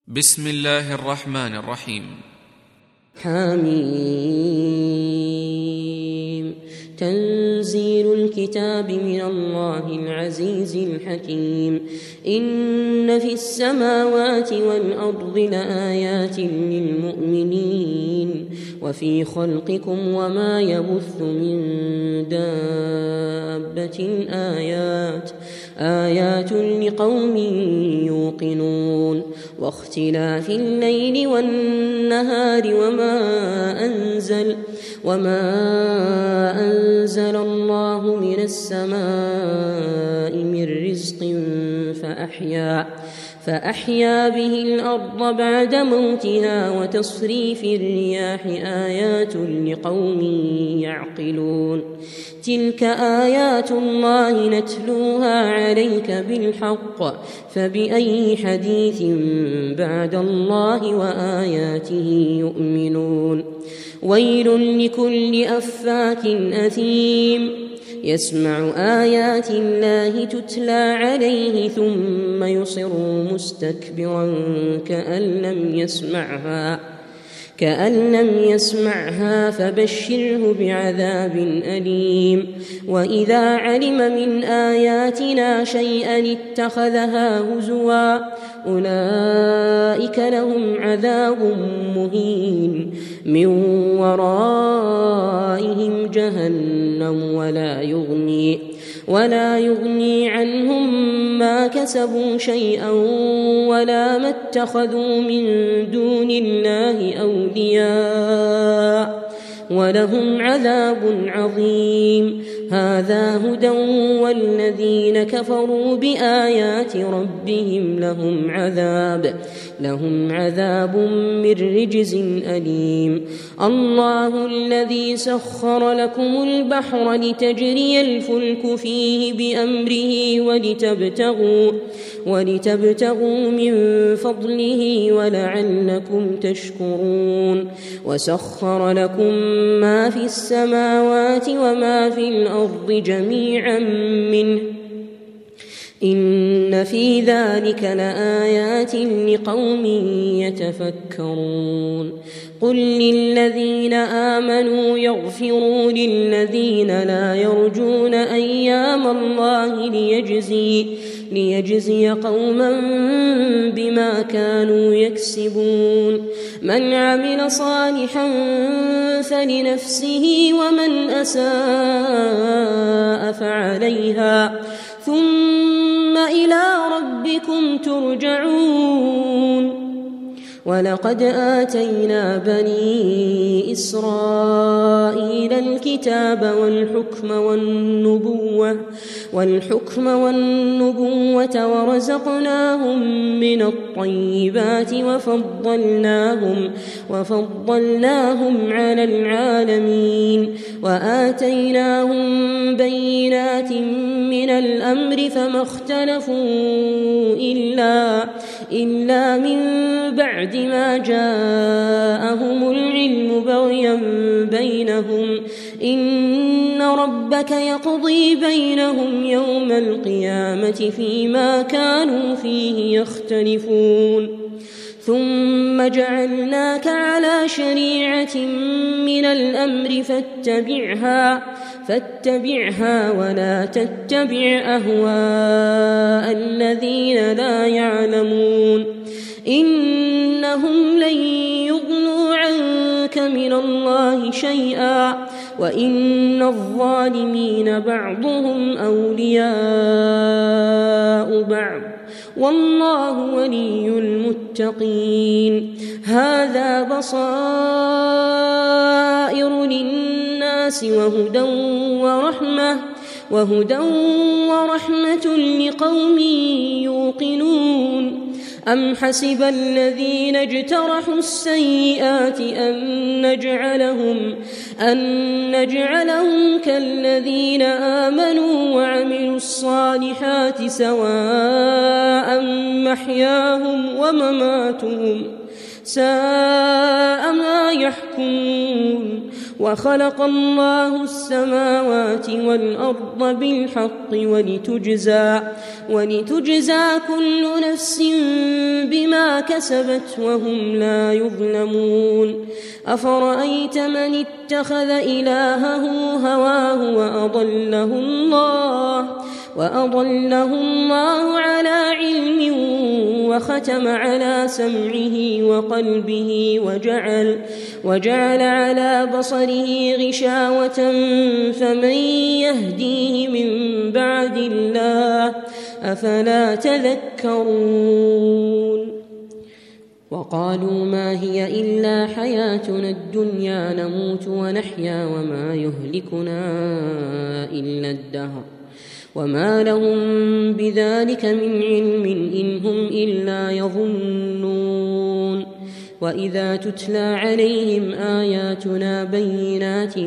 بسم الله الرحمن الرحيم. حميم. تنزيل الكتاب من الله العزيز الحكيم. إن في السماوات والأرض لآيات للمؤمنين وفي خلقكم وما يبث من دابة آيات لقوم يوقنون. واختلاف الليل والنهار وما أنزل الله من السماء من رزق فأحيا به الأرض بعد موتها وتصريف الرياح آيات لقوم يعقلون. تلك آيات الله نتلوها عليك بالحق فبأي حديث بعد الله وآياته يؤمنون. ويل لكل أفاك أثيم يسمع آيات الله تتلى عليه ثم يصر مستكبرا كأن لم يسمعها فبشره بعذاب أليم. وإذا علم من آياتنا شيئا اتخذها هزوا أولئك لهم عذاب مهين من ورائهم جهنم ولا يغني عنهم ما كسبوا شيئا ولا ما اتخذوا من دون الله أولياء ولهم عذاب عظيم. هذا هدى والذين كفروا بآيات ربهم لهم عذاب من رجز أليم. الله الذي سخر لكم البحر لتجري الفلك فيه بأمره ولتبتغوا من فضله ولعلكم تشكرون. وسخر لكم ما في السماوات وما في الأرض جميعا منه إن في ذلك لآيات لقوم يتفكرون. قل للذين آمنوا يغفروا للذين لا يرجون أيام الله ليجزي قوما بما كانوا يكسبون. من عمل صالحا فلنفسه ومن أساء فعليها ثم إلى ربكم ترجعون. ولقد آتينا بني إسرائيل الكتاب والحكم والنبوة ورزقناهم من الطيبات وفضلناهم على العالمين وآتيناهم بينات من الأمر فما اختلفوا إلا من بعد ما جاءهم العلم بغيا بينهم إن ربك يقضي بينهم يوم القيامة فيما كانوا فيه يختلفون. ثم جعلناك على شريعة من الأمر فاتبعها ولا تتبع أهواء الذين لا يعلمون إنهم لن يغنوا عنك من الله شيئا وإن الظالمين بعضهم أولياء بعض والله ولي المتقين. هذا بصائر للناس وهدى ورحمة لقوم يوقنون. أم حسب الذين اجترحوا السيئات أن نجعلهم كالذين آمنوا وعملوا الصالحات سواء محياهم ومماتهم ساء ما يحكمون. وخلق الله السماوات والأرض بالحق ولتجزى كل نفس بما ما كسبت وهم لا يظلمون أفرأيت من اتخذ إلهه هواه وأضله الله على علم وختم على سمعه وقلبه وجعل على بصره غشاوة فمن يهديه من بعد الله أفلا تذكرون وقالوا ما هي إلا حياتنا الدنيا نموت ونحيا وما يهلكنا إلا الدهر وما لهم بذلك من علم إن هم إلا يظنون وإذا تتلى عليهم آياتنا بينات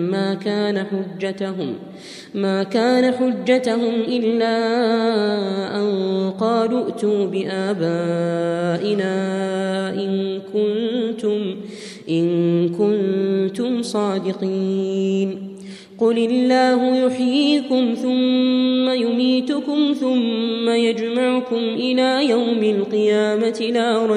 ما كان حجتهم إلا أن قالوا ائتوا بآبائنا إن كنتم صادقين قل الله يحييكم ثم يميتكم ثم يجمعكم إلى يوم القيامة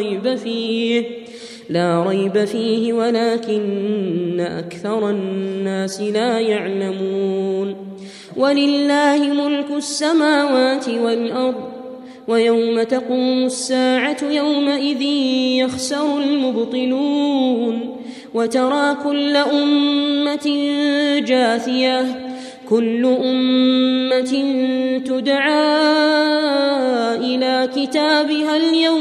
لا ريب فيه ولكن أكثر الناس لا يعلمون ولله ملك السماوات والأرض ويوم تقوم الساعة يومئذ يخسر المبطلون وترى كل أمة جاثية كل أمة تدعى إلى كتابها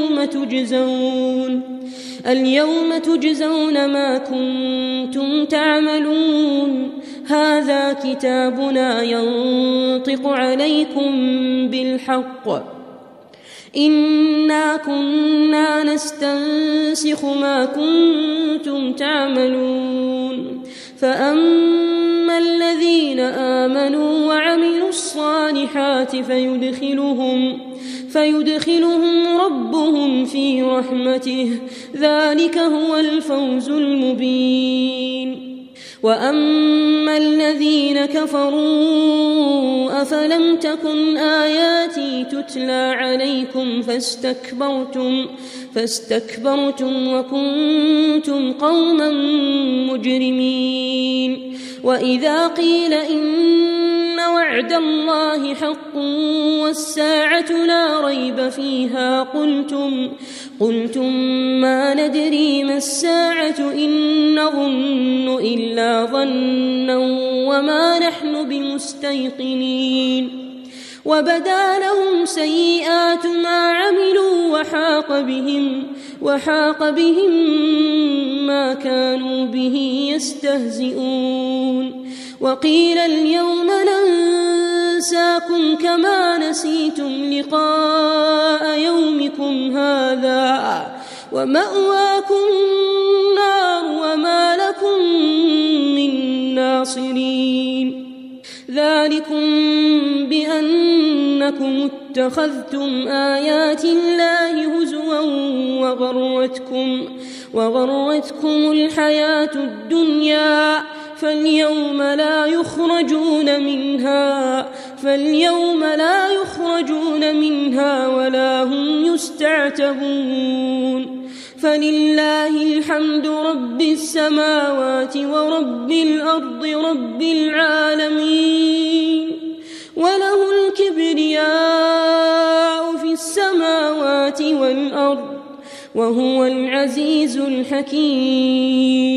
اليوم تجزون ما كنتم تعملون هذا كتابنا ينطق عليكم بالحق إنا كنا نستنسخ ما كنتم تعملون فأما الذين آمنوا وعملوا الصالحات فيدخلهم ربهم في رحمته ذلك هو الفوز المبين وأما الذين كفروا أفلم تكن آياتي تتلى عليكم فاستكبرتم وكنتم قوما مجرمين وإذا قيل إن وعد الله حق والساعة لا ريب فيها قلتم ما ندري ما الساعة إن نظن إلا ظنا وما نحن بمستيقنين وبدا لهم سيئات ما عملوا وحاق بهم ما كانوا به يستهزئون وقيل اليوم ننساكم كما نسيتم لقاء يومكم هذا ومأواكم النار وما لكم من ناصرين ذلكم بأنكم اتخذتم آيات الله هزوا وغرتكم الحياة الدنيا فاليوم لا يخرجون منها ولا هم يستعتبون فلله الحمد رب السماوات ورب الأرض رب العالمين وله الكبرياء في السماوات والأرض وهو العزيز الحكيم